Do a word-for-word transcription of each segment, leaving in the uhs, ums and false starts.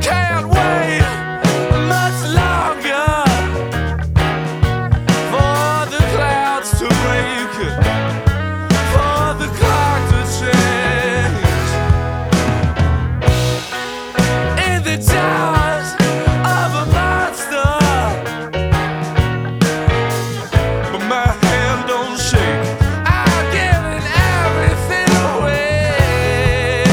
Can't wait much longer for the clouds to break, for the clock to change. In the jaws of a monster, but my hand don't shake. I'm giving everything away.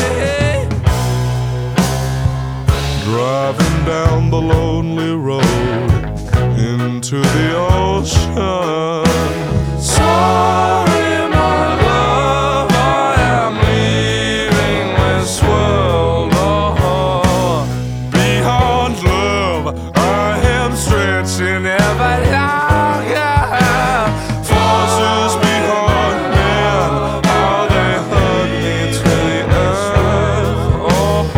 Driving down the lonely road into the ocean. Sorry, my love, I am leaving this world. Oh, beyond love, I am stretching ever longer. Forces behind men, how they hug me to the earth. Oh,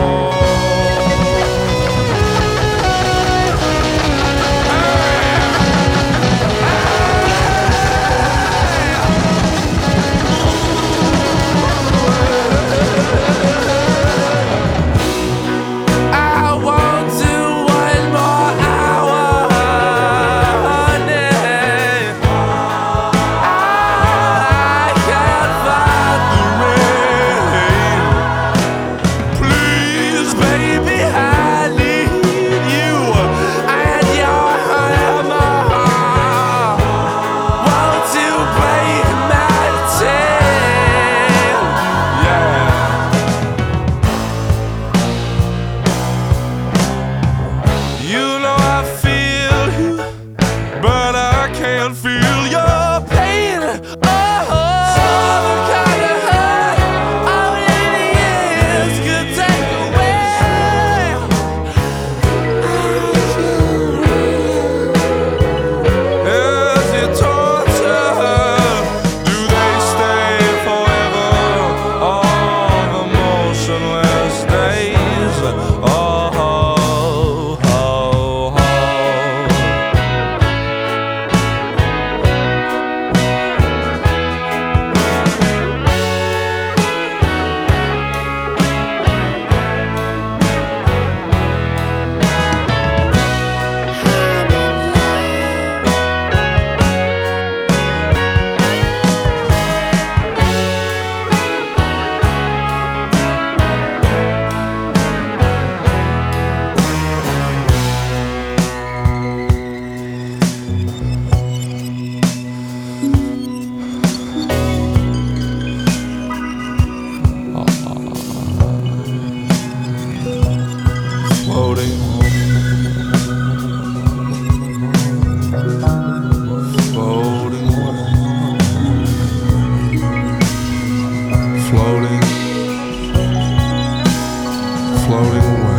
I won't do one more hour, honey. I can't fight the rain. Please, baby, I need you and your hammer. Won't you break my chain? Yeah. You know I feel you, but I can't feel your pain. Oh, the kind of hurt only years could take away. As you torture, do they stay forever? All the motionless days. Oh, oh, oh, oh. Floating, floating away, floating, floating away.